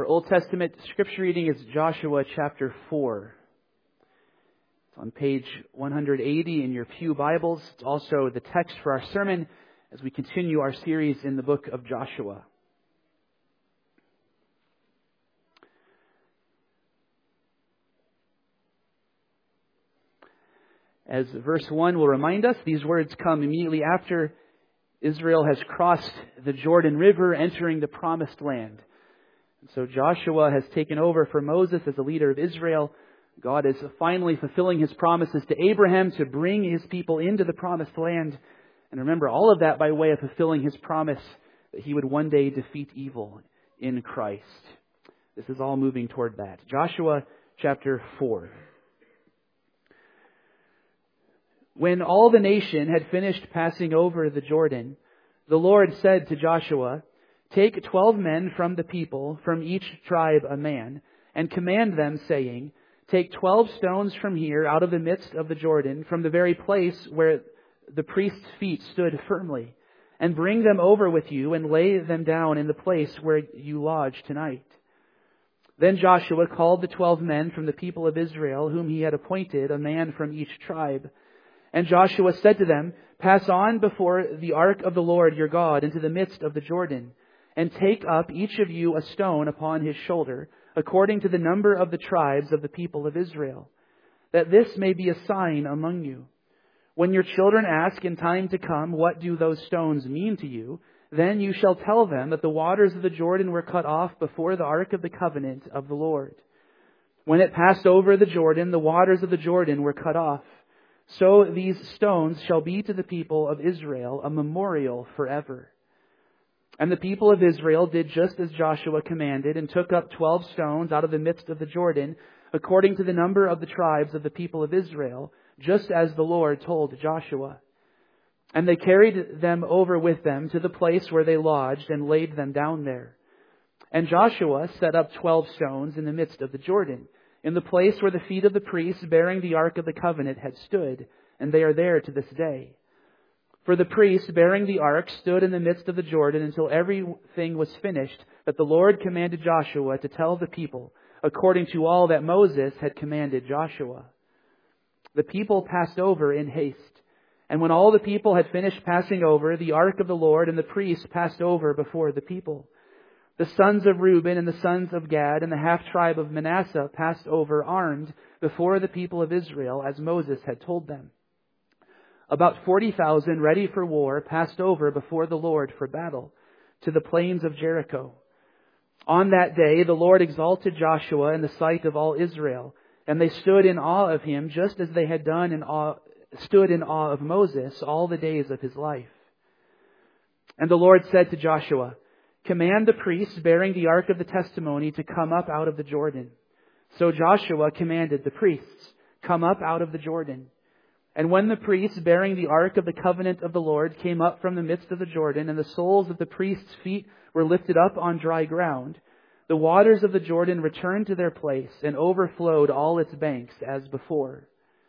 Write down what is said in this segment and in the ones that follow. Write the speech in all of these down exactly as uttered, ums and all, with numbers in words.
Old Testament scripture reading is Joshua chapter four. It's on page one hundred eighty in your pew Bibles. It's also the text for our sermon as we continue our series in the book of Joshua. As verse one will remind us, these words come immediately after Israel has crossed the Jordan River, entering the promised land. And so Joshua has taken over for Moses as the leader of Israel. God is finally fulfilling His promises to Abraham to bring His people into the promised land. And remember, all of that by way of fulfilling His promise that He would one day defeat evil in Christ. This is all moving toward that. Joshua chapter four. When all the nation had finished passing over the Jordan, the Lord said to Joshua, "Take twelve men from the people, from each tribe a man, and command them, saying, Take twelve stones from here out of the midst of the Jordan, from the very place where the priest's feet stood firmly, and bring them over with you and lay them down in the place where you lodge tonight." Then Joshua called the twelve men from the people of Israel, whom he had appointed, a man from each tribe. And Joshua said to them, "Pass on before the ark of the Lord your God into the midst of the Jordan, and take up each of you a stone upon his shoulder, according to the number of the tribes of the people of Israel, that this may be a sign among you. When your children ask in time to come, what do those stones mean to you? Then you shall tell them that the waters of the Jordan were cut off before the ark of the covenant of the Lord. When it passed over the Jordan, the waters of the Jordan were cut off. So these stones shall be to the people of Israel a memorial forever." And the people of Israel did just as Joshua commanded, and took up twelve stones out of the midst of the Jordan, according to the number of the tribes of the people of Israel, just as the Lord told Joshua. And they carried them over with them to the place where they lodged, and laid them down there. And Joshua set up twelve stones in the midst of the Jordan, in the place where the feet of the priests bearing the Ark of the Covenant had stood, and they are there to this day. For the priests bearing the Ark stood in the midst of the Jordan until everything was finished that the Lord commanded Joshua to tell the people, according to all that Moses had commanded Joshua. The people passed over in haste, and when all the people had finished passing over, the Ark of the Lord and the priests passed over before the people. The sons of Reuben and the sons of Gad and the half-tribe of Manasseh passed over armed before the people of Israel, as Moses had told them. About forty thousand ready for war passed over before the Lord for battle to the plains of Jericho. On that day the Lord exalted Joshua in the sight of all Israel, and they stood in awe of him, just as they had done in awe, stood in awe of Moses all the days of his life. And the Lord said to Joshua, "Command the priests bearing the ark of the testimony to come up out of the Jordan." So Joshua commanded the priests, "Come up out of the Jordan." And when the priests bearing the ark of the covenant of the Lord came up from the midst of the Jordan, and the soles of the priests' feet were lifted up on dry ground, the waters of the Jordan returned to their place and overflowed all its banks as before.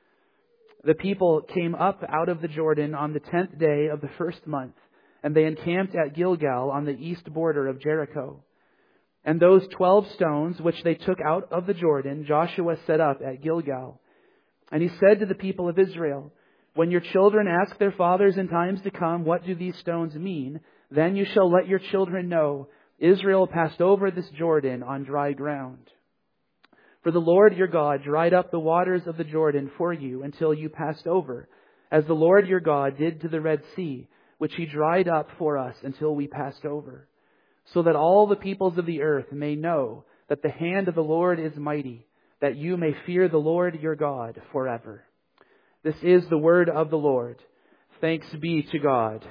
The people came up out of the Jordan on the tenth day of the first month, and they encamped at Gilgal on the east border of Jericho. And those twelve stones which they took out of the Jordan, Joshua set up at Gilgal. And he said to the people of Israel, "When your children ask their fathers in times to come, what do these stones mean? Then you shall let your children know, Israel passed over this Jordan on dry ground. For the Lord your God dried up the waters of the Jordan for you until you passed over, as the Lord your God did to the Red Sea, which He dried up for us until we passed over, so that all the peoples of the earth may know that the hand of the Lord is mighty, that you may fear the Lord your God forever." This is the word of the Lord. Thanks be to God.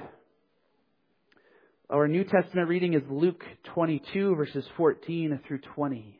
Our New Testament reading is Luke twenty-two, verses fourteen through twenty.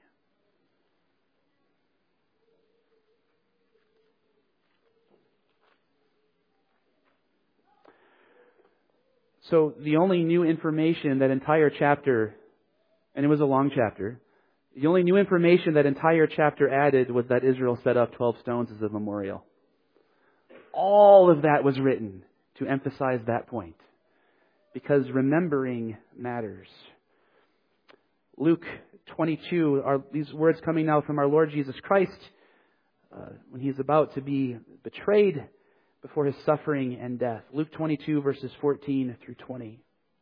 So the only new information that entire chapter, and it was a long chapter, the only new information that entire chapter added was that Israel set up twelve stones as a memorial. All of that was written to emphasize that point, because remembering matters. Luke twenty-two, are these words coming now from our Lord Jesus Christ uh, when He's about to be betrayed before His suffering and death. Luke twenty-two, verses fourteen through twenty.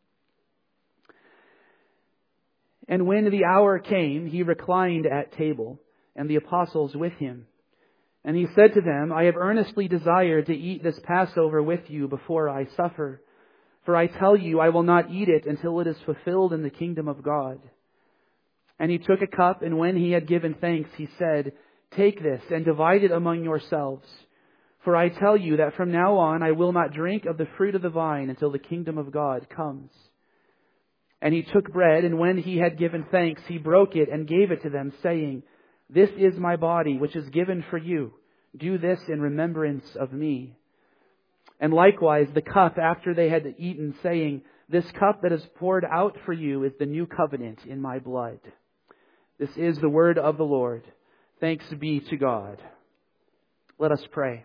And when the hour came, He reclined at table, and the apostles with Him. And He said to them, I have earnestly desired to eat this Passover with you before I suffer. For I tell you, I will not eat it until it is fulfilled in the kingdom of God. And He took a cup, and when He had given thanks, He said, Take this and divide it among yourselves. For I tell you that from now on I will not drink of the fruit of the vine until the kingdom of God comes. And He took bread, and when He had given thanks, He broke it and gave it to them, saying, This is my body, which is given for you. Do this in remembrance of me. And likewise the cup after they had eaten, saying, This cup that is poured out for you is the new covenant in my blood. This is the word of the Lord. Thanks be to God. Let us pray.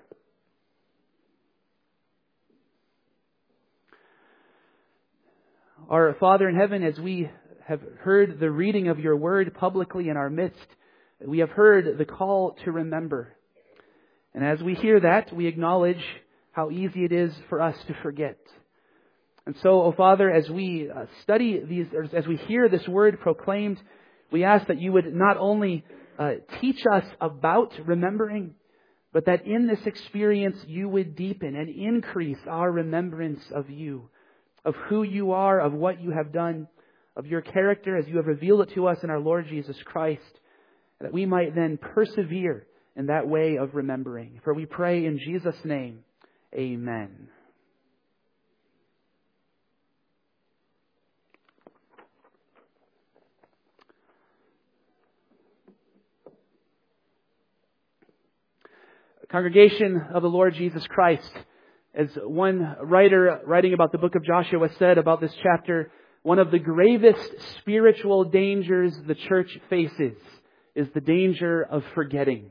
Our Father in heaven, as we have heard the reading of your word publicly in our midst, we have heard the call to remember. And as we hear that, we acknowledge how easy it is for us to forget. And so, O Father, as we uh, study these, or as we hear this word proclaimed, we ask that you would not only uh, teach us about remembering, but that in this experience you would deepen and increase our remembrance of you, of who you are, of what you have done, of your character as you have revealed it to us in our Lord Jesus Christ, that we might then persevere in that way of remembering. For we pray in Jesus' name, amen. Congregation of the Lord Jesus Christ, as one writer writing about the book of Joshua said about this chapter, one of the gravest spiritual dangers the church faces is the danger of forgetting.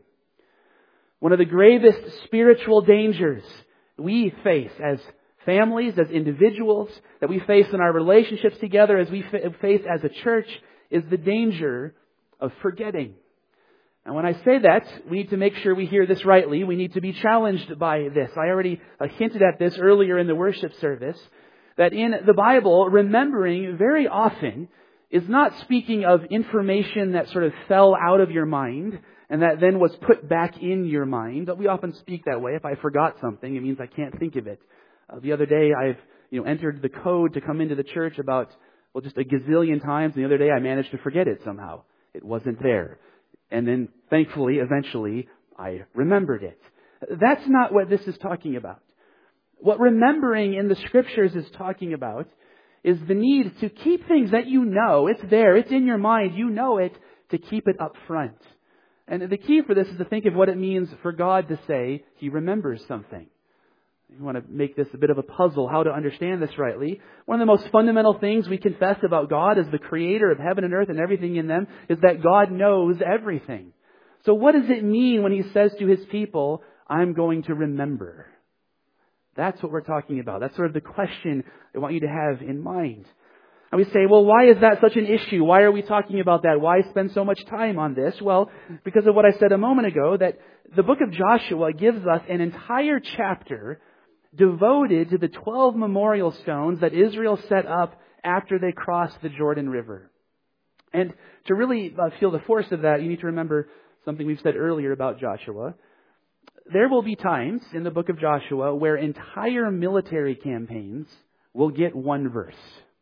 One of the gravest spiritual dangers we face as families, as individuals, that we face in our relationships together, as we face as a church, is the danger of forgetting. And when I say that, we need to make sure we hear this rightly. We need to be challenged by this. I already uh, hinted at this earlier in the worship service, that in the Bible, remembering very often is not speaking of information that sort of fell out of your mind and that then was put back in your mind. We often speak that way. If I forgot something, it means I can't think of it. Uh, the other day, I've you know entered the code to come into the church about, well, just a gazillion times. And the other day, I managed to forget it somehow. It wasn't there. And then, thankfully, eventually, I remembered it. That's not what this is talking about. What remembering in the Scriptures is talking about is the need to keep things that you know. It's there. It's in your mind. You know it. To keep it up front. And the key for this is to think of what it means for God to say He remembers something. You want to make this a bit of a puzzle, how to understand this rightly. One of the most fundamental things we confess about God as the creator of heaven and earth and everything in them is that God knows everything. So what does it mean when He says to His people, I'm going to remember? That's what we're talking about. That's sort of the question I want you to have in mind. And we say, well, why is that such an issue? Why are we talking about that? Why spend so much time on this? Well, because of what I said a moment ago, that the book of Joshua gives us an entire chapter devoted to the twelve memorial stones that Israel set up after they crossed the Jordan River. And to really uh, feel the force of that, you need to remember something we've said earlier about Joshua. There will be times in the book of Joshua where entire military campaigns will get one verse.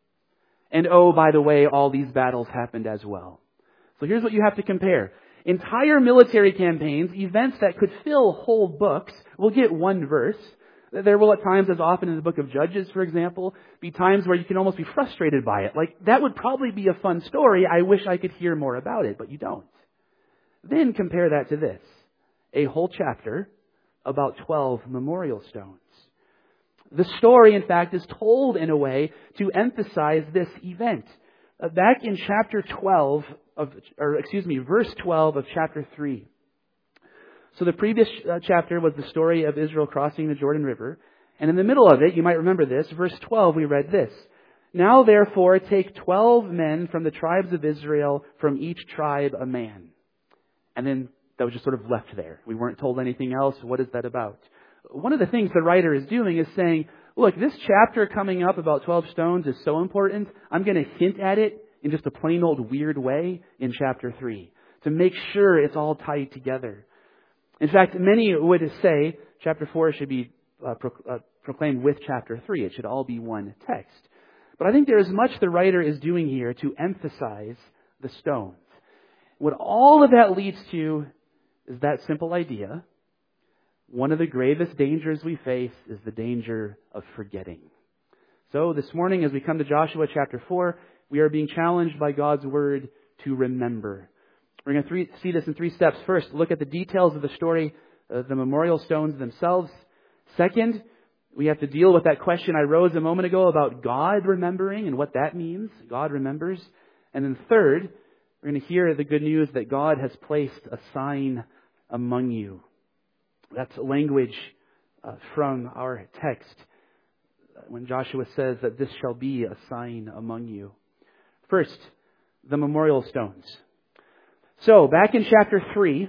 And oh, by the way, all these battles happened as well. So here's what you have to compare. Entire military campaigns, events that could fill whole books, will get one verse. There will at times, as often in the book of Judges, for example, be times where you can almost be frustrated by it. Like, that would probably be a fun story. I wish I could hear more about it, but you don't. Then compare that to this. A whole chapter about twelve memorial stones. The story, in fact, is told in a way to emphasize this event. Uh, back in chapter twelve of, or excuse me, verse twelve of chapter three. So the previous uh, chapter was the story of Israel crossing the Jordan River. And in the middle of it, you might remember this, verse twelve, we read this. Now therefore take twelve men from the tribes of Israel, from each tribe a man. And then that was just sort of left there. We weren't told anything else. What is that about? One of the things the writer is doing is saying, look, this chapter coming up about twelve stones is so important, I'm going to hint at it in just a plain old weird way in chapter three to make sure it's all tied together. In fact, many would say chapter four should be uh, pro- uh, proclaimed with chapter three. It should all be one text. But I think there is much the writer is doing here to emphasize the stones. What all of that leads to is that simple idea. One of the gravest dangers we face is the danger of forgetting. So this morning, as we come to Joshua chapter four, we are being challenged by God's word to remember. We're going to three, see this in three steps. First, look at the details of the story, uh, the memorial stones themselves. Second, we have to deal with that question I rose a moment ago about God remembering and what that means. God remembers. And then third, we're going to hear the good news that God has placed a sign among you. That's language uh, from our text when Joshua says that this shall be a sign among you. First, the memorial stones. So, back in chapter three,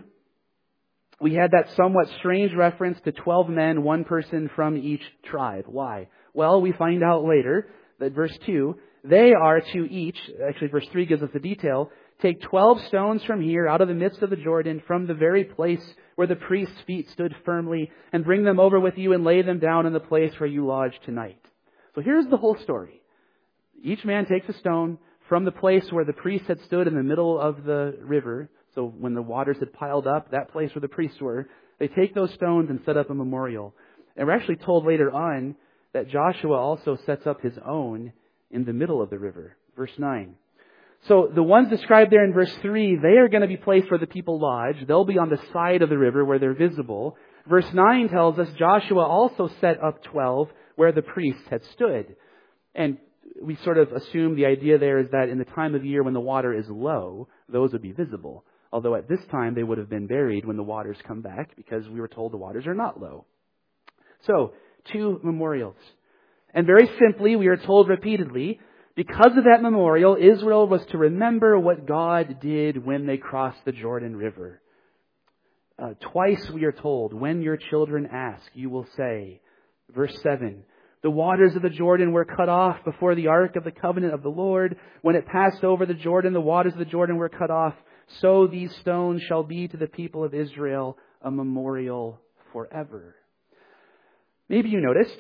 we had that somewhat strange reference to twelve men, one person from each tribe. Why? Well, we find out later that verse two, they are to each, actually verse three gives us the detail, take twelve stones from here out of the midst of the Jordan, from the very place where the priest's feet stood firmly, and bring them over with you and lay them down in the place where you lodge tonight. So here's the whole story. Each man takes a stone from the place where the priest had stood in the middle of the river. So when the waters had piled up, that place where the priests were, they take those stones and set up a memorial. And we're actually told later on that Joshua also sets up his own in the middle of the river. Verse nine. So the ones described there in verse three, they are going to be placed where the people lodge. They'll be on the side of the river where they're visible. Verse nine tells us Joshua also set up twelve where the priests had stood. And we sort of assume the idea there is that in the time of year when the water is low, those would be visible. Although at this time they would have been buried when the waters come back because we were told the waters are not low. So, two memorials. And very simply, we are told repeatedly, because of that memorial, Israel was to remember what God did when they crossed the Jordan River. Uh, twice we are told, when your children ask, you will say, verse seven, the waters of the Jordan were cut off before the ark of the covenant of the Lord. When it passed over the Jordan, the waters of the Jordan were cut off. So these stones shall be to the people of Israel a memorial forever. Maybe you noticed.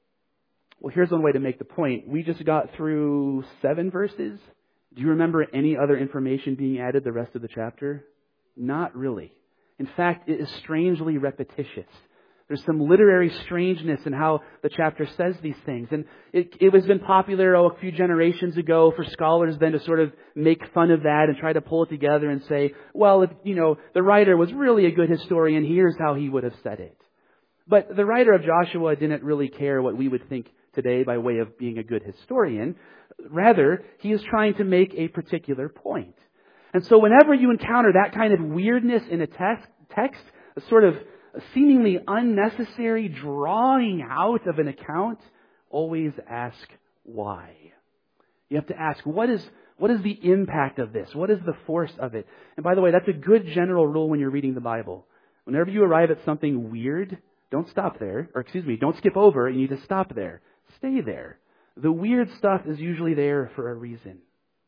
Well, here's one way to make the point. We just got through seven verses. Do you remember any other information being added the rest of the chapter? Not really. In fact, it is strangely repetitious. There's some literary strangeness in how the chapter says these things. And it, it has been popular oh, a few generations ago for scholars then to sort of make fun of that and try to pull it together and say, well, if, you know, the writer was really a good historian, here's how he would have said it. But the writer of Joshua didn't really care what we would think today by way of being a good historian. Rather, he is trying to make a particular point. And so whenever you encounter that kind of weirdness in a text, text a sort of a seemingly unnecessary drawing out of an account, always ask why. You have to ask, what is what is the impact of this? What is the force of it? And by the way, that's a good general rule when you're reading the Bible. Whenever you arrive at something weird, don't stop there. Or excuse me, don't skip over. You need to stop there. Stay there. The weird stuff is usually there for a reason.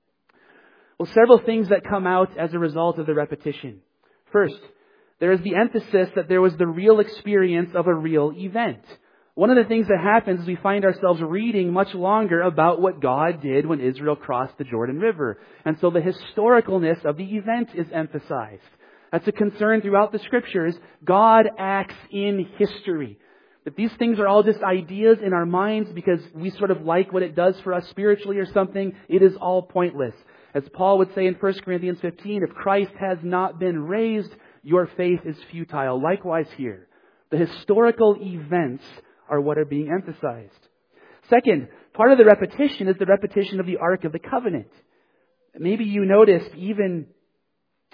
Well, several things that come out as a result of the repetition. First, there is the emphasis that there was the real experience of a real event. One of the things that happens is we find ourselves reading much longer about what God did when Israel crossed the Jordan River. And so the historicalness of the event is emphasized. That's a concern throughout the Scriptures. God acts in history. That these things are all just ideas in our minds because we sort of like what it does for us spiritually or something, it is all pointless. As Paul would say in First Corinthians fifteen, if Christ has not been raised, your faith is futile. Likewise here, the historical events are what are being emphasized. Second, part of the repetition is the repetition of the Ark of the Covenant. Maybe you noticed even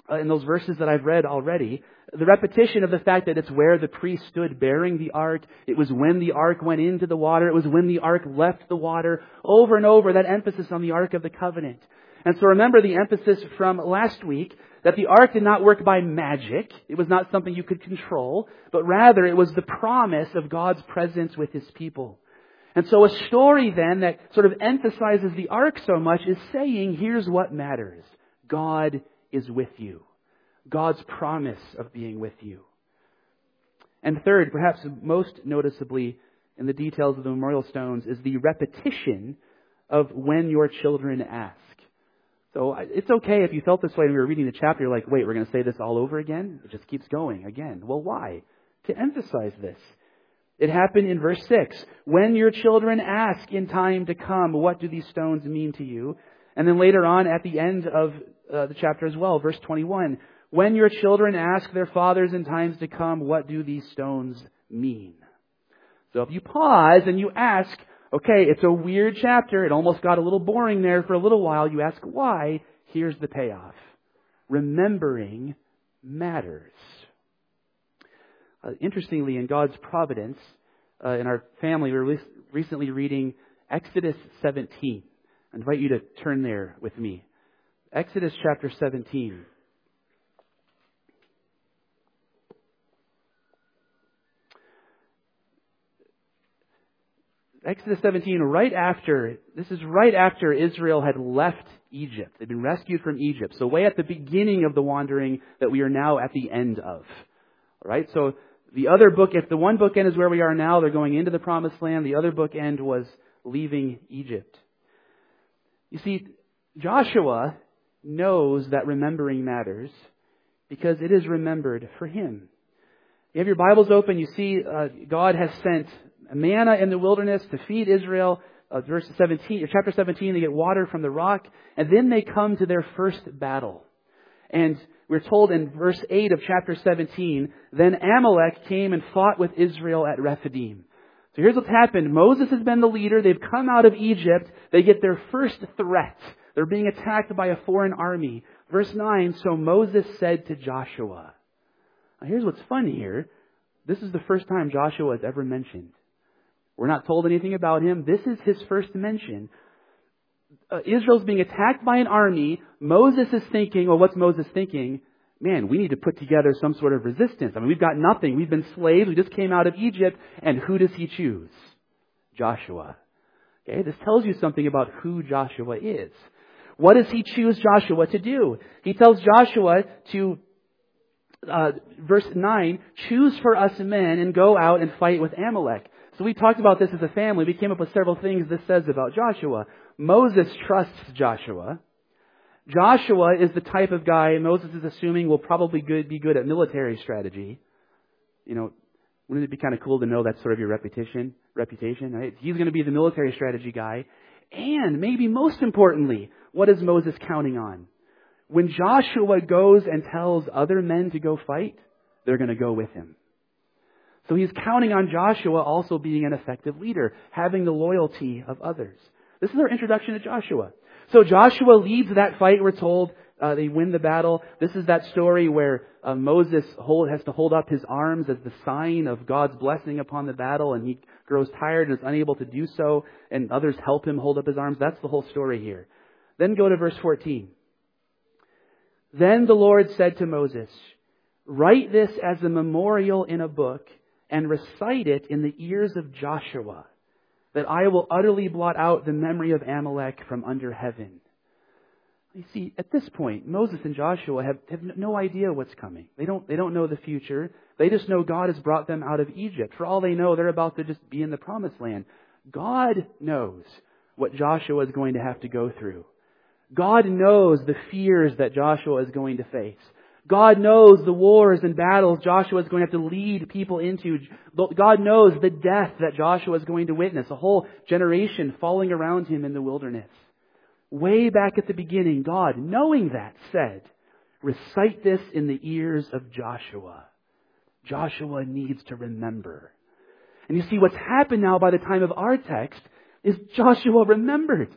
uh, in those verses that I've read already. The repetition of the fact that it's where the priest stood bearing the ark. It was when the ark went into the water. It was when the ark left the water. Over and over, that emphasis on the Ark of the Covenant. And so remember the emphasis from last week that the ark did not work by magic. It was not something you could control, but rather it was the promise of God's presence with His people. And so a story then that sort of emphasizes the ark so much is saying, here's what matters. God is with you. God's promise of being with you. And third, perhaps most noticeably in the details of the memorial stones, is the repetition of when your children ask. So it's okay if you felt this way when we were reading the chapter, you're like, wait, we're going to say this all over again? It just keeps going again. Well, why? To emphasize this. It happened in verse six. When your children ask in time to come, what do these stones mean to you? And then later on at the end of uh, the chapter as well, verse twenty-one. When your children ask their fathers in times to come, what do these stones mean? So if you pause and you ask, okay, it's a weird chapter. It almost got a little boring there for a little while. You ask why. Here's the payoff. Remembering matters. Uh, interestingly, in God's providence, uh, in our family, we were re- recently reading Exodus seventeen. I invite you to turn there with me. Exodus chapter seventeen. Exodus seventeen, right after, this is right after Israel had left Egypt. They'd been rescued from Egypt. So way at the beginning of the wandering that we are now at the end of. All right, so the other book, if the one bookend is where we are now, they're going into the Promised Land. The other bookend was leaving Egypt. You see, Joshua knows that remembering matters because it is remembered for him. You have your Bibles open, you see uh, God has sent manna in the wilderness to feed Israel. Uh, verse seventeen, or chapter seventeen, they get water from the rock, and then they come to their first battle. And we're told in verse eight of chapter seventeen, then Amalek came and fought with Israel at Rephidim. So here's what's happened. Moses has been the leader. They've come out of Egypt. They get their first threat. They're being attacked by a foreign army. Verse nine, so Moses said to Joshua. Now here's what's fun here. This is the first time Joshua is ever mentioned. We're not told anything about him. This is his first mention. Uh, Israel's being attacked by an army. Moses is thinking, well, what's Moses thinking? Man, we need to put together some sort of resistance. I mean, we've got nothing. We've been slaves. We just came out of Egypt. And who does he choose? Joshua. Okay, this tells you something about who Joshua is. What does he choose Joshua to do? He tells Joshua to, uh, verse nine, choose for us men and go out and fight with Amalek. So we talked about this as a family. We came up with several things this says about Joshua. Moses trusts Joshua. Joshua is the type of guy Moses is assuming will probably good, be good at military strategy. You know, wouldn't it be kind of cool to know that's sort of your reputation? Reputation, right? He's going to be the military strategy guy. And maybe most importantly, what is Moses counting on? When Joshua goes and tells other men to go fight, they're going to go with him. So he's counting on Joshua also being an effective leader, having the loyalty of others. This is our introduction to Joshua. So Joshua leads that fight, we're told. Uh, they win the battle. This is that story where uh, Moses hold, has to hold up his arms as the sign of God's blessing upon the battle, and he grows tired and is unable to do so, and others help him hold up his arms. That's the whole story here. Then go to verse fourteen. Then the Lord said to Moses, write this as a memorial in a book, and recite it in the ears of Joshua, that I will utterly blot out the memory of Amalek from under heaven. You see, at this point, Moses and Joshua have, have no idea what's coming. They don't, they don't know the future. They just know God has brought them out of Egypt. For all they know, they're about to just be in the Promised Land. God knows what Joshua is going to have to go through. God knows the fears that Joshua is going to face. God knows the wars and battles Joshua is going to have to lead people into. God knows the death that Joshua is going to witness. A whole generation falling around him in the wilderness. Way back at the beginning, God, knowing that, said, recite this in the ears of Joshua. Joshua needs to remember. And you see, what's happened now by the time of our text is Joshua remembered.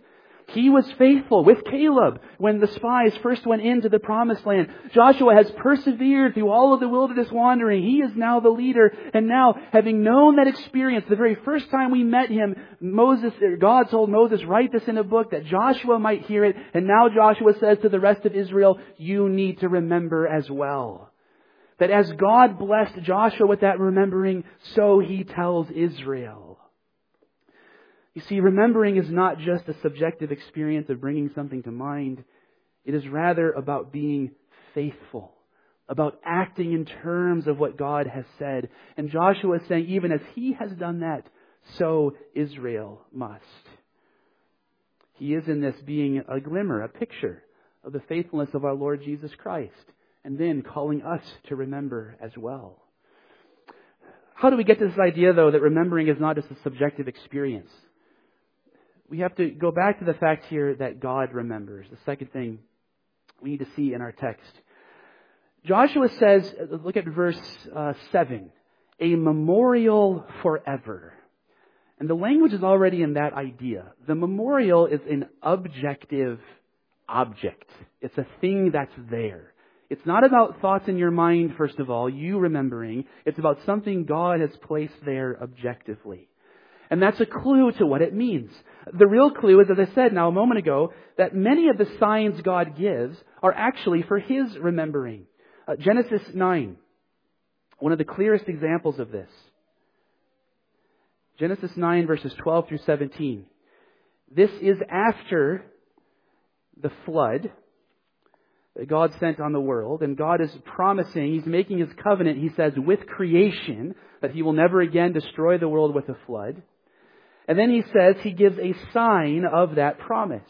He was faithful with Caleb when the spies first went into the promised land. Joshua has persevered through all of the wilderness wandering. He is now the leader. And now, having known that experience, the very first time we met him, Moses, God told Moses, write this in a book that Joshua might hear it. And now Joshua says to the rest of Israel, you need to remember as well. That as God blessed Joshua with that remembering, so He tells Israel. You see, remembering is not just a subjective experience of bringing something to mind. It is rather about being faithful, about acting in terms of what God has said. And Joshua is saying, even as he has done that, so Israel must. He is in this being a glimmer, a picture of the faithfulness of our Lord Jesus Christ, and then calling us to remember as well. How do we get to this idea, though, that remembering is not just a subjective experience? We have to go back to the fact here that God remembers. The second thing we need to see in our text. Joshua says, look at verse uh, seven, a memorial forever. And the language is already in that idea. The memorial is an objective object. It's a thing that's there. It's not about thoughts in your mind, first of all, you remembering. It's about something God has placed there objectively. And that's a clue to what it means. The real clue is, as I said now a moment ago, that many of the signs God gives are actually for His remembering. Uh, Genesis nine, one of the clearest examples of this. Genesis nine verses twelve through seventeen. This is after the flood that God sent on the world. And God is promising, He's making His covenant, He says, with creation, that He will never again destroy the world with a flood. And then He says He gives a sign of that promise.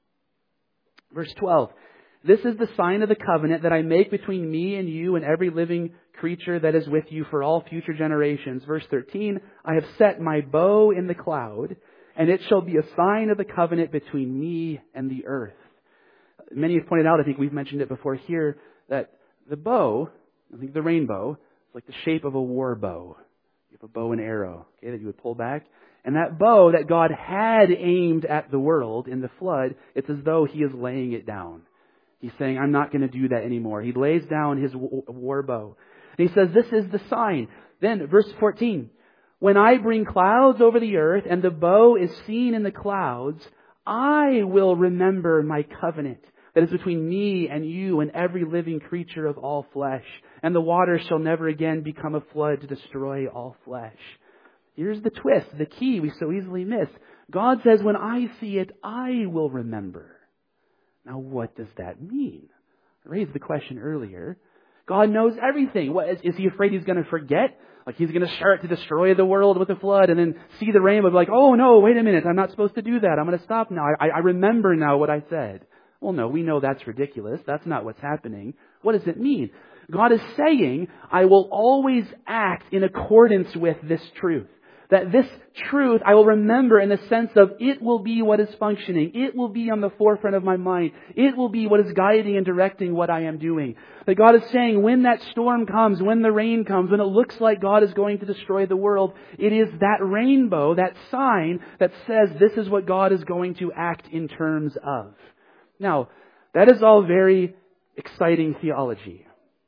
Verse twelve. This is the sign of the covenant that I make between me and you and every living creature that is with you for all future generations. Verse thirteen. I have set my bow in the cloud, and it shall be a sign of the covenant between me and the earth. Many have pointed out, I think we've mentioned it before here, that the bow, I think the rainbow, is like the shape of a war bow. You have a bow and arrow, okay, that you would pull back. And that bow that God had aimed at the world in the flood, it's as though He is laying it down. He's saying, I'm not going to do that anymore. He lays down His war bow. And He says, this is the sign. Then, verse fourteen, when I bring clouds over the earth and the bow is seen in the clouds, I will remember my covenant that is between me and you and every living creature of all flesh. And the waters shall never again become a flood to destroy all flesh. Here's the twist, the key we so easily miss. God says, when I see it, I will remember. Now, what does that mean? I raised the question earlier. God knows everything. What, is, is He afraid He's going to forget? Like He's going to start to destroy the world with a flood and then see the rainbow and be like, oh no, wait a minute, I'm not supposed to do that. I'm going to stop now. I, I remember now what I said. Well, no, we know that's ridiculous. That's not what's happening. What does it mean? God is saying, I will always act in accordance with this truth. That this truth I will remember in the sense of it will be what is functioning. It will be on the forefront of my mind. It will be what is guiding and directing what I am doing. That God is saying when that storm comes, when the rain comes, when it looks like God is going to destroy the world, it is that rainbow, that sign that says this is what God is going to act in terms of. Now, that is all very exciting theology.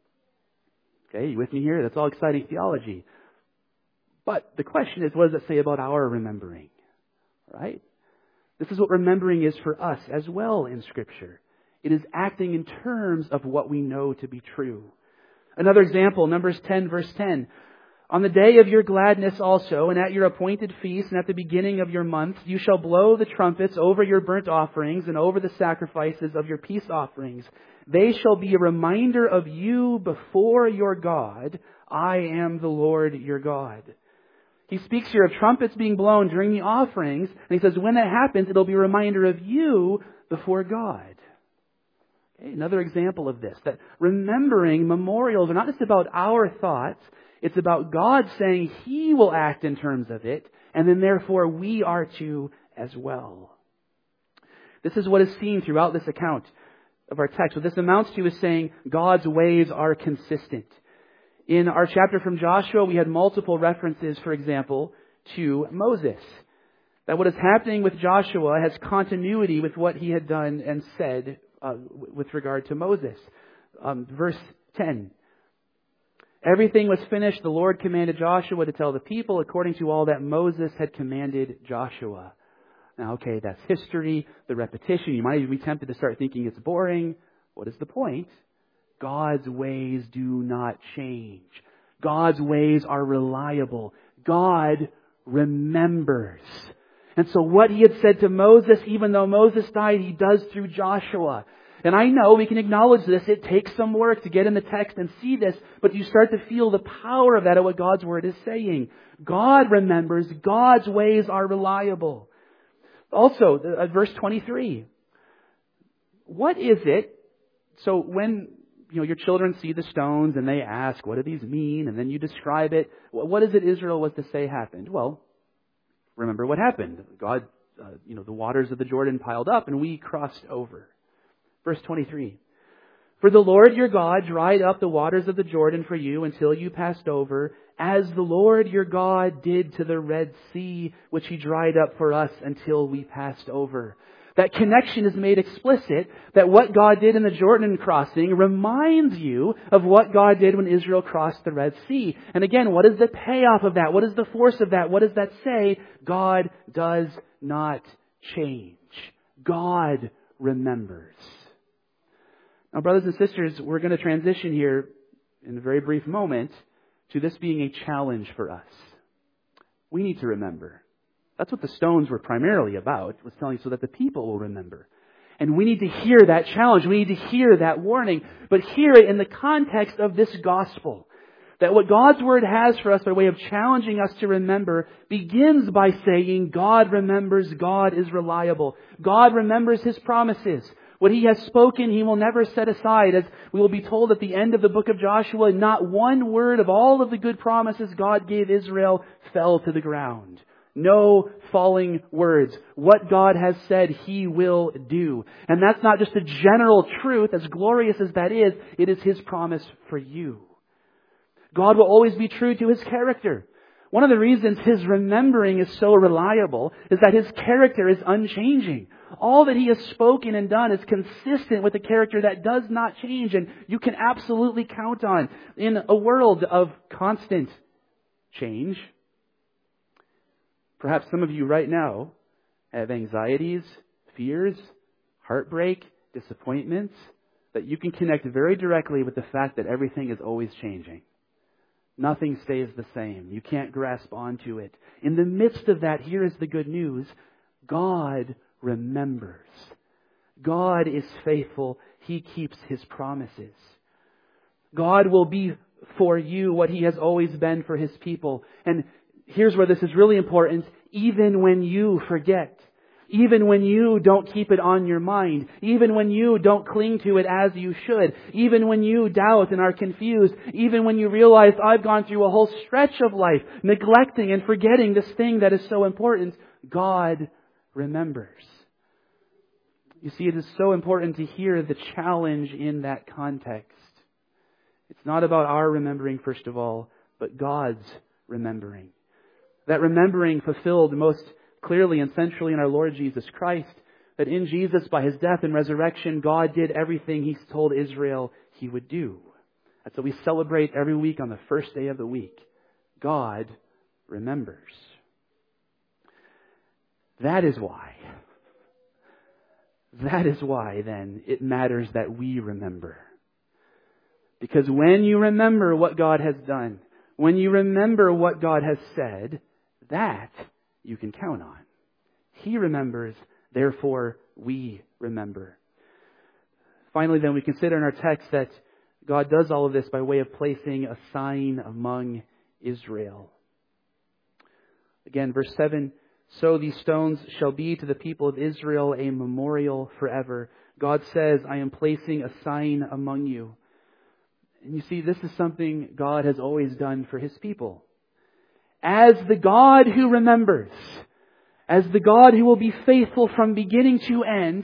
Okay, you with me here? That's all exciting theology. But the question is, what does it say about our remembering? Right? This is what remembering is for us as well in Scripture. It is acting in terms of what we know to be true. Another example, Numbers ten, verse ten. On the day of your gladness also, and at your appointed feast, and at the beginning of your month, you shall blow the trumpets over your burnt offerings and over the sacrifices of your peace offerings. They shall be a reminder of you before your God. I am the Lord your God. He speaks here of trumpets being blown during the offerings, and He says when that happens, it'll be a reminder of you before God. Okay, another example of this, that remembering memorials are not just about our thoughts, it's about God saying He will act in terms of it, and then therefore we are to as well. This is what is seen throughout this account of our text. What this amounts to is saying God's ways are consistent. In our chapter from Joshua, we had multiple references, for example, to Moses. That what is happening with Joshua has continuity with what he had done and said uh, with regard to Moses. Um, verse ten. Everything was finished. The Lord commanded Joshua to tell the people according to all that Moses had commanded Joshua. Now, okay, that's history, the repetition. You might even be tempted to start thinking it's boring. What is the point? God's ways do not change. God's ways are reliable. God remembers. And so what he had said to Moses, even though Moses died, he does through Joshua. And I know we can acknowledge this. It takes some work to get in the text and see this, but you start to feel the power of that, of what God's Word is saying. God remembers. God's ways are reliable. Also, uh, verse twenty-three. What is it? So when you know your children see the stones and they ask, what do these mean? And then you describe it. What is it Israel was to say happened? Well, remember what happened. God, uh, you know, the waters of the Jordan piled up and we crossed over. Verse twenty-three. For the Lord your God dried up the waters of the Jordan for you until you passed over, as the Lord your God did to the Red Sea, which He dried up for us until we passed over. That connection is made explicit that what God did in the Jordan crossing reminds you of what God did when Israel crossed the Red Sea. And again, what is the payoff of that? What is the force of that? What does that say? God does not change. God remembers. Now, brothers and sisters, we're going to transition here in a very brief moment to this being a challenge for us. We need to remember. That's what the stones were primarily about, was telling so that the people will remember. And we need to hear that challenge. We need to hear that warning, but hear it in the context of this gospel. That what God's Word has for us by way of challenging us to remember begins by saying God remembers, God is reliable. God remembers His promises. What He has spoken, He will never set aside. As we will be told at the end of the book of Joshua, not one word of all of the good promises God gave Israel fell to the ground. No falling words. What God has said, He will do. And that's not just a general truth, as glorious as that is, it is His promise for you. God will always be true to His character. One of the reasons His remembering is so reliable is that His character is unchanging. All that He has spoken and done is consistent with a character that does not change, and you can absolutely count on in a world of constant change. Perhaps some of you right now have anxieties, fears, heartbreak, disappointments that you can connect very directly with the fact that everything is always changing. Nothing stays the same. You can't grasp onto it. In the midst of that, here is the good news. God remembers. God is faithful. He keeps His promises. God will be for you what He has always been for His people. And here's where this is really important. Even when you forget, even when you don't keep it on your mind, even when you don't cling to it as you should, even when you doubt and are confused, even when you realize I've gone through a whole stretch of life neglecting and forgetting this thing that is so important, God remembers. You see, it is so important to hear the challenge in that context. It's not about our remembering, first of all, but God's remembering. That remembering fulfilled most clearly and centrally in our Lord Jesus Christ, that in Jesus, by His death and resurrection, God did everything He told Israel He would do. That's what we celebrate every week on the first day of the week. God remembers. That is why, that is why then it matters that we remember. Because when you remember what God has done, when you remember what God has said, that you can count on. He remembers, therefore we remember. Finally, then, we consider in our text that God does all of this by way of placing a sign among Israel. Again, verse seven, so these stones shall be to the people of Israel a memorial forever. God says, I am placing a sign among you. And you see, this is something God has always done for His people. As the God who remembers, as the God who will be faithful from beginning to end,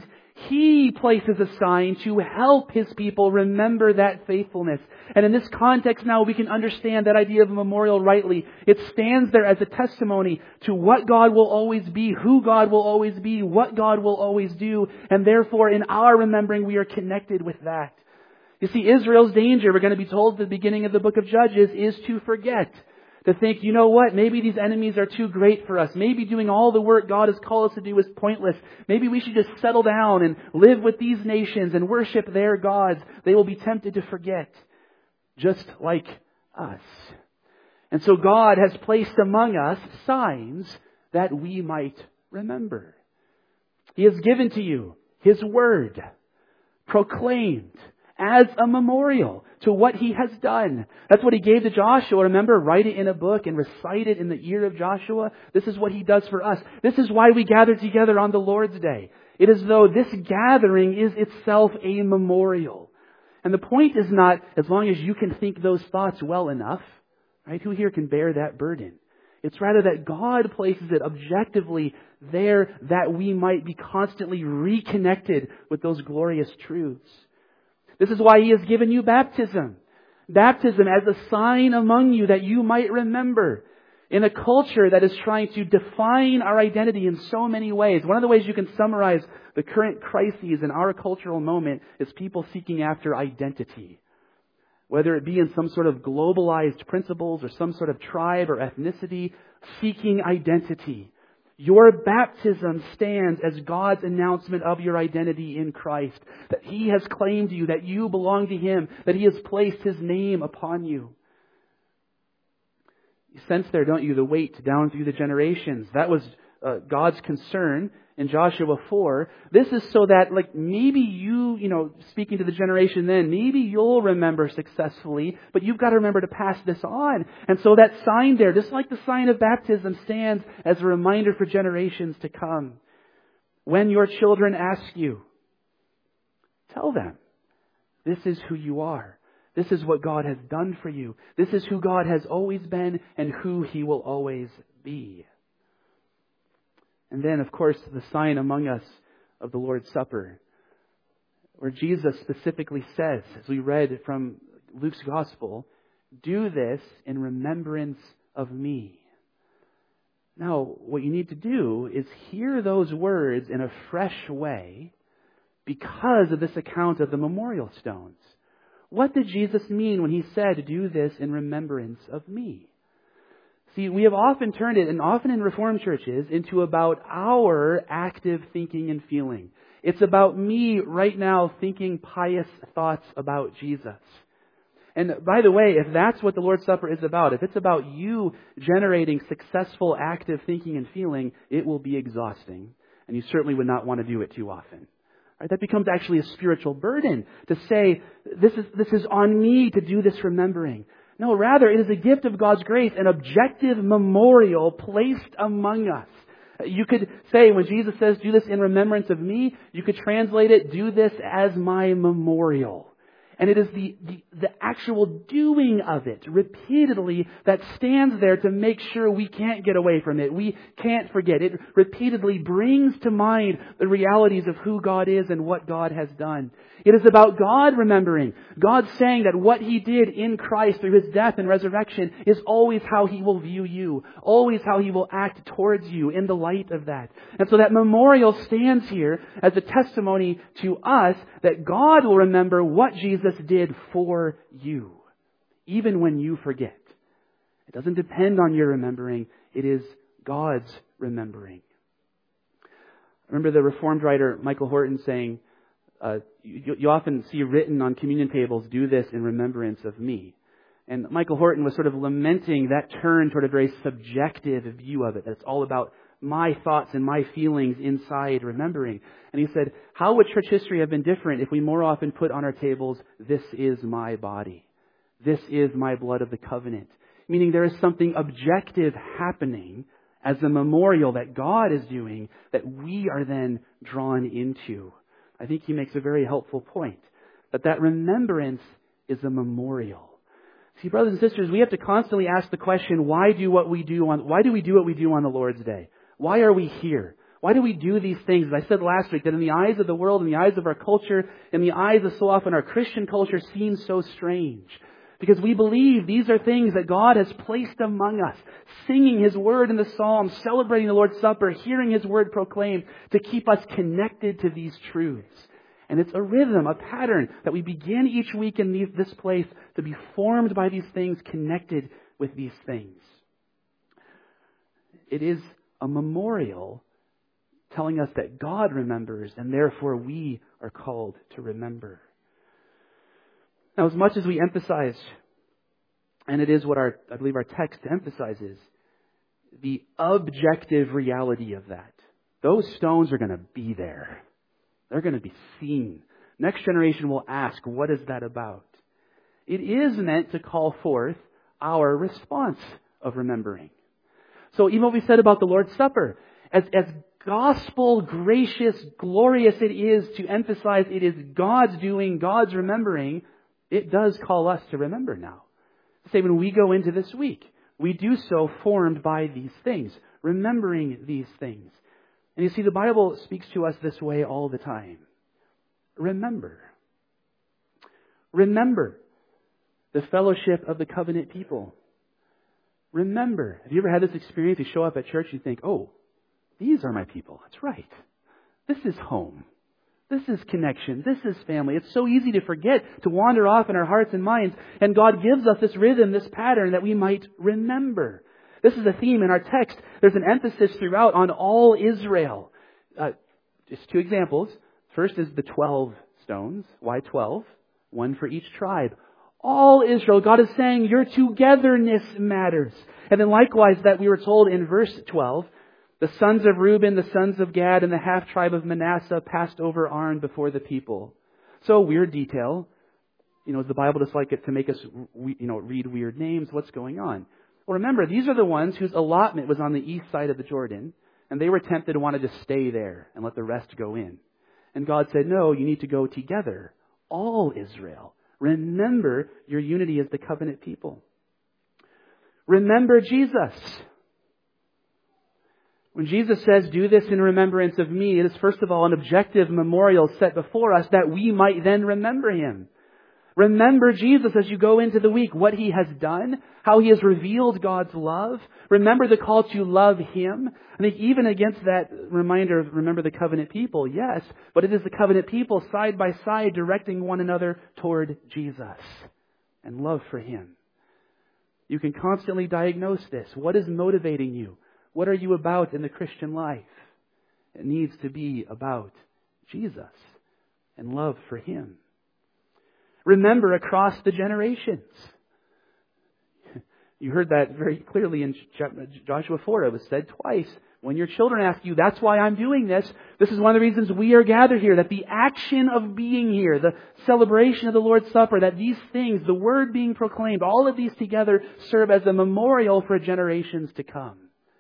He places a sign to help His people remember that faithfulness. And in this context now we can understand that idea of a memorial rightly. It stands there as a testimony to what God will always be, who God will always be, what God will always do. And therefore in our remembering we are connected with that. You see, Israel's danger, we're going to be told at the beginning of the book of Judges, is to forget. To think, you know what, maybe these enemies are too great for us. Maybe doing all the work God has called us to do is pointless. Maybe we should just settle down and live with these nations and worship their gods. They will be tempted to forget, just like us. And so God has placed among us signs that we might remember. He has given to you His word, proclaimed as a memorial to what He has done. That's what He gave to Joshua. Remember, write it in a book and recite it in the ear of Joshua. This is what He does for us. This is why we gather together on the Lord's Day. It is though this gathering is itself a memorial. And the point is not as long as you can think those thoughts well enough, right? Who here can bear that burden? It's rather that God places it objectively there that we might be constantly reconnected with those glorious truths. This is why He has given you baptism. Baptism as a sign among you that you might remember. In a culture that is trying to define our identity in so many ways. One of the ways you can summarize the current crises in our cultural moment is people seeking after identity. Whether it be in some sort of globalized principles or some sort of tribe or ethnicity, seeking identity. Your baptism stands as God's announcement of your identity in Christ. That He has claimed you, that you belong to Him, that He has placed His name upon you. You sense there, don't you, the weight down through the generations. That was uh, God's concern in Joshua four. This is so that, like, maybe you, you know, speaking to the generation then, maybe you'll remember successfully, but you've got to remember to pass this on. And so that sign there, just like the sign of baptism, stands as a reminder for generations to come. When your children ask you, tell them, this is who you are. This is what God has done for you. This is who God has always been and who He will always be. And then, of course, the sign among us of the Lord's Supper, where Jesus specifically says, as we read from Luke's Gospel, do this in remembrance of me. Now, what you need to do is hear those words in a fresh way because of this account of the memorial stones. What did Jesus mean when He said, do this in remembrance of me? See, we have often turned it, and often in Reformed churches, into about our active thinking and feeling. It's about me right now thinking pious thoughts about Jesus. And by the way, if that's what the Lord's Supper is about, if it's about you generating successful active thinking and feeling, it will be exhausting. And you certainly would not want to do it too often. Right? That becomes actually a spiritual burden to say, this is, this is on me to do this remembering. No, rather, it is a gift of God's grace, an objective memorial placed among us. You could say, when Jesus says, do this in remembrance of me, you could translate it, do this as my memorial. And it is the, the, the actual doing of it repeatedly that stands there to make sure we can't get away from it. We can't forget. It repeatedly brings to mind the realities of who God is and what God has done. It is about God remembering. God saying that what He did in Christ through His death and resurrection is always how He will view you. Always how He will act towards you in the light of that. And so that memorial stands here as a testimony to us that God will remember what Jesus did for you. Even when you forget. It doesn't depend on your remembering. It is God's remembering. I remember the Reformed writer Michael Horton saying, Uh, you, you often see written on communion tables, do this in remembrance of me. And Michael Horton was sort of lamenting that turn toward a very subjective view of it. That's all about my thoughts and my feelings inside remembering. And he said, how would church history have been different if we more often put on our tables, this is my body. This is my blood of the covenant. Meaning there is something objective happening as a memorial that God is doing that we are then drawn into. I think he makes a very helpful point. That that remembrance is a memorial. See, brothers and sisters, we have to constantly ask the question, why do what we do on, why do we do what we do on the Lord's Day? Why are we here? Why do we do these things? As I said last week, that in the eyes of the world, in the eyes of our culture, in the eyes of so often our Christian culture seems so strange. Because we believe these are things that God has placed among us. Singing His Word in the Psalms, celebrating the Lord's Supper, hearing His Word proclaimed to keep us connected to these truths. And it's a rhythm, a pattern that we begin each week in these, this place to be formed by these things, connected with these things. It is a memorial telling us that God remembers and therefore we are called to remember. Now, as much as we emphasize, and it is what our, I believe our text emphasizes, the objective reality of that. Those stones are going to be there. They're going to be seen. Next generation will ask, what is that about? It is meant to call forth our response of remembering. So even what we said about the Lord's Supper, as, as gospel, gracious, glorious it is to emphasize it is God's doing, God's remembering, it does call us to remember now. Say when we go into this week, we do so formed by these things, remembering these things. And you see, the Bible speaks to us this way all the time. Remember. Remember the fellowship of the covenant people. Remember. Have you ever had this experience? You show up at church, you think, oh, these are my people. That's right. This is home. This is connection. This is family. It's so easy to forget, to wander off in our hearts and minds. And God gives us this rhythm, this pattern that we might remember. This is a theme in our text. There's an emphasis throughout on all Israel. Uh, just two examples. First is the twelve stones. Why twelve? One for each tribe. All Israel. God is saying your togetherness matters. And then likewise that we were told in verse twelve, the sons of Reuben, the sons of Gad, and the half-tribe of Manasseh passed over Arnon before the people. So, weird detail. You know, is the Bible just like it to make us, you know, read weird names? What's going on? Well, remember, these are the ones whose allotment was on the east side of the Jordan, and they were tempted and wanted to stay there and let the rest go in. And God said, no, you need to go together. All Israel. Remember your unity as the covenant people. Remember Jesus. When Jesus says, do this in remembrance of me, it is first of all an objective memorial set before us that we might then remember Him. Remember Jesus as you go into the week, what He has done, how He has revealed God's love. Remember the call to love Him. I think even against that reminder of remember the covenant people, yes, but it is the covenant people side by side directing one another toward Jesus and love for Him. You can constantly diagnose this. What is motivating you? What are you about in the Christian life? It needs to be about Jesus and love for Him. Remember across the generations. You heard that very clearly in Joshua four. It was said twice. When your children ask you, that's why I'm doing this. This is one of the reasons we are gathered here. That the action of being here, the celebration of the Lord's Supper, that these things, the Word being proclaimed, all of these together serve as a memorial for generations to come.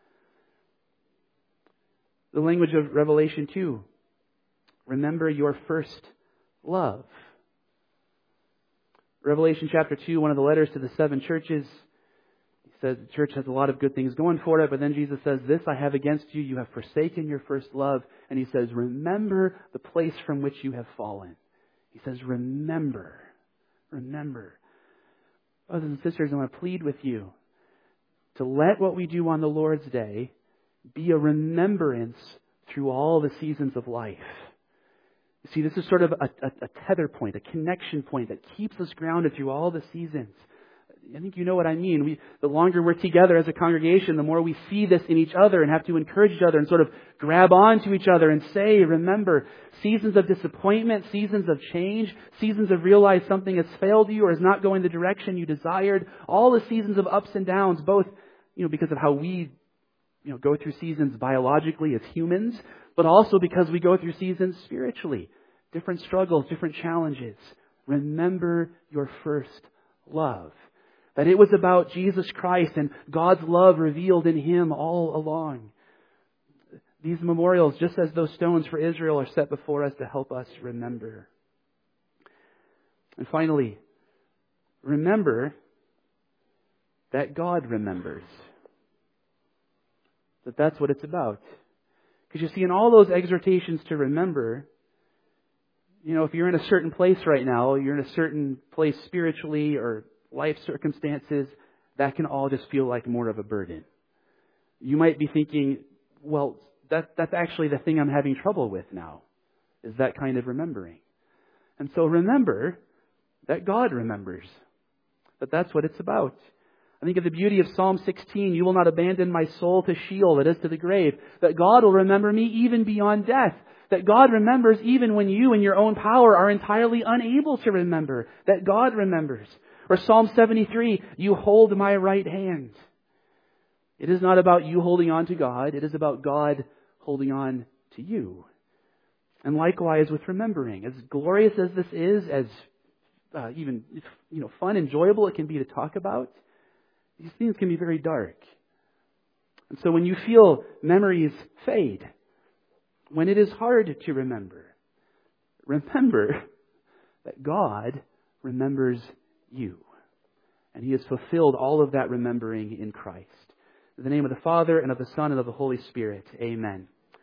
The language of Revelation two. Remember your first love. Revelation chapter two, one of the letters to the seven churches, he says the church has a lot of good things going for it, but then Jesus says, this I have against you, you have forsaken your first love. And He says, remember the place from which you have fallen. He says, remember, remember. Brothers and sisters, I want to plead with you to let what we do on the Lord's Day be a remembrance through all the seasons of life. You see, this is sort of a, a, a tether point, a connection point that keeps us grounded through all the seasons. I think you know what I mean. We, the longer we're together as a congregation, the more we see this in each other and have to encourage each other and sort of grab onto each other and say, remember, seasons of disappointment, seasons of change, seasons of realize something has failed you or is not going the direction you desired, all the seasons of ups and downs, both, you know, because of how we you know, go through seasons biologically as humans, but also because we go through seasons spiritually. Different struggles, different challenges. Remember your first love. That it was about Jesus Christ and God's love revealed in Him all along. These memorials, just as those stones for Israel, are set before us to help us remember. And finally, remember that God remembers. That that's what it's about. Because you see, in all those exhortations to remember, you know, if you're in a certain place right now, you're in a certain place spiritually or life circumstances, that can all just feel like more of a burden. You might be thinking, well, that, that's actually the thing I'm having trouble with now, is that kind of remembering. And so remember that God remembers. But that's what it's about. I think of the beauty of Psalm sixteen, you will not abandon my soul to Sheol, that is to the grave. That God will remember me even beyond death. That God remembers even when you in your own power are entirely unable to remember. That God remembers. Or Psalm seventy-three, you hold my right hand. It is not about you holding on to God. It is about God holding on to you. And likewise with remembering. As glorious as this is, as uh, even you know fun, enjoyable it can be to talk about, these things can be very dark. And so when you feel memories fade, when it is hard to remember, remember that God remembers you. And He has fulfilled all of that remembering in Christ. In the name of the Father, and of the Son, and of the Holy Spirit. Amen.